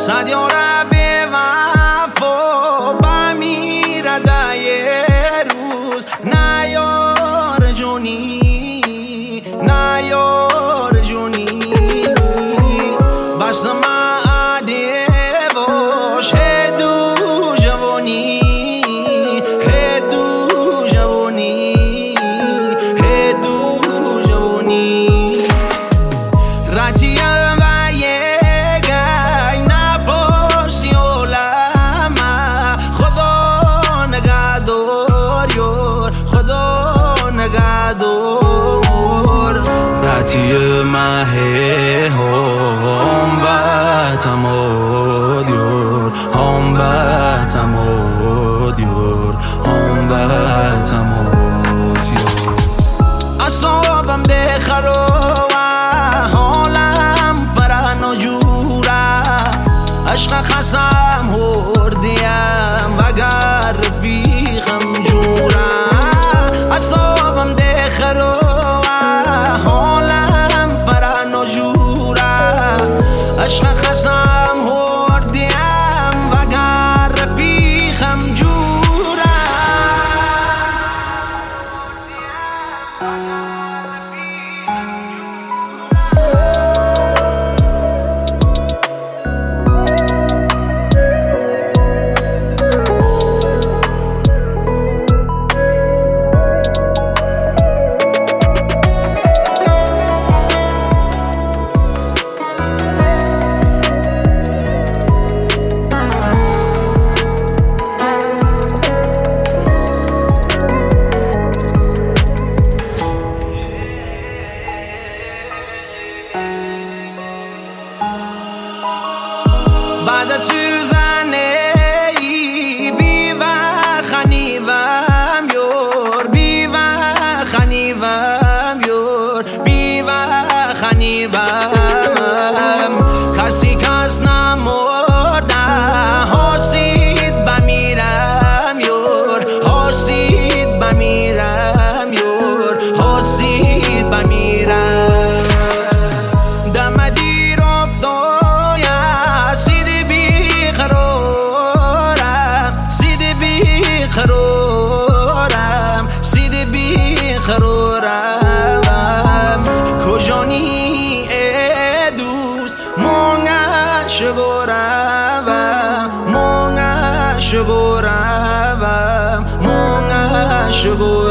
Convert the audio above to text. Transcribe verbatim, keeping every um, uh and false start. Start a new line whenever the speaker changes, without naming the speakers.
صد یاره به وفا بمیرد یه روز. نه یار جونی، نه یار جونی، بس معده باش هدو جوانی، هدو جوانی، هدو جوانی. رجیم و یه گای نباشی علما، خدا نگهدار یار، خدا نگهدار. رتی مه هم بتماد یار، هم بتماد یار، هم بتماد یار. اصابم ده خراب حالم فرح نجوره، عشق خسم هردیم وگر رفیقم جوره. اصابم ده خراب حالم فرح نجوره، عشق خسم هردیم وگر رفیقم جوره. بعد tusen ای بی وقت خنیوم یار، بی وقت خنیوم یار، بی وقت خنیوم. کسی کس نمرده حاسید بمیرم یار، حاسید بمیرم یار، حاسید بمیرم. دم دیر افتاد خرورم، سید بی خرورم. کجانی ای دوست مونگه شگورم، مونگه شگورم، مونگه شگورم.